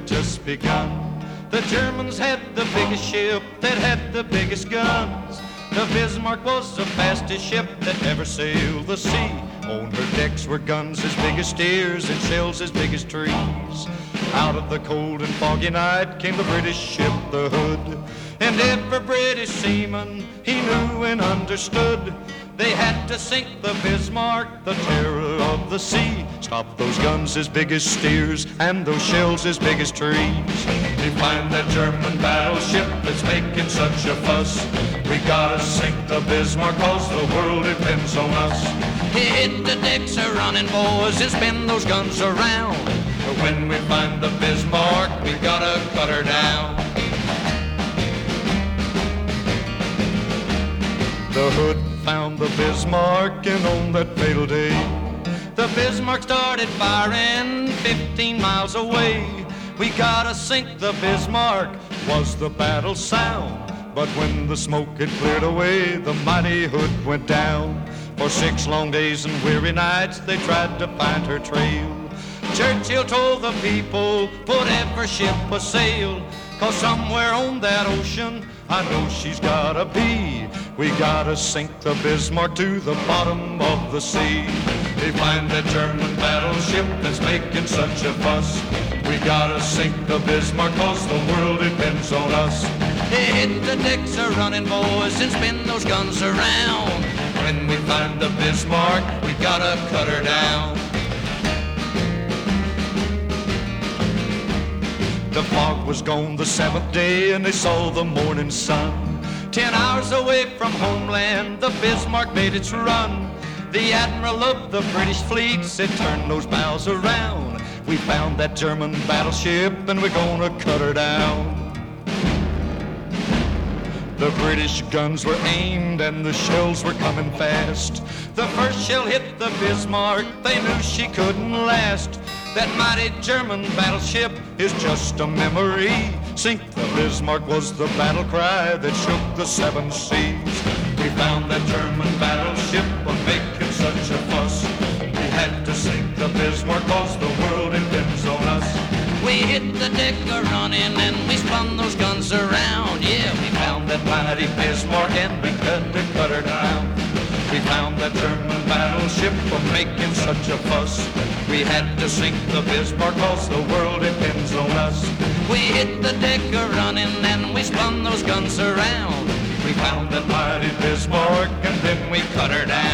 just begun. The Germans had the biggest ship that had the biggest guns. The Bismarck was the fastest ship that ever sailed the sea. On her decks were guns as big as steers and shells as big as trees. Out of the cold and foggy night came the British ship, the Hood. And every British seaman, he knew and understood, they had to sink the Bismarck, the terror of the sea. Stop those guns as big as steers and those shells as big as trees. We find that German battleship that's making such a fuss. We gotta sink the Bismarck cause the world depends on us. Hit the decks a-running, boys, and spin those guns around. But when we find the Bismarck, we gotta cut her down. The Hood found the Bismarck, and on that fatal day, the Bismarck started firing 15 miles away. We gotta sink the Bismarck, was the battle sound. But when the smoke had cleared away, the mighty Hood went down. For 6 long days and weary nights, they tried to find her trail. Churchill told the people, put every ship a sail, cause somewhere on that ocean, I know she's gotta be. We gotta sink the Bismarck to the bottom of the sea. They find that German battleship that's making such a fuss. We gotta sink the Bismarck cause the world depends on us. Hit the decks a-running, boys, and spin those guns around. When we find the Bismarck, we gotta cut her down. The fog was gone the 7th day and they saw the morning sun. 10 hours away from homeland, the Bismarck made its run. The admiral of the British fleet said, turn those bows around. We found that German battleship and we're gonna cut her down. The British guns were aimed and the shells were coming fast. The first shell hit the Bismarck, they knew she couldn't last. That mighty German battleship is just a memory. Sink the Bismarck was the battle cry that shook the 7 seas. We found that German battleship was making such a fuss. We had to sink the Bismarck cause the world depends on us. We hit the deck a-running and we spun those guns around. Yeah, we found that mighty Bismarck and we cut her down. We found that German battleship for making such a fuss. We had to sink the Bismarck cause the world depends on us. We hit the deck a-running and we spun those guns around. We found that mighty Bismarck and then we cut her down.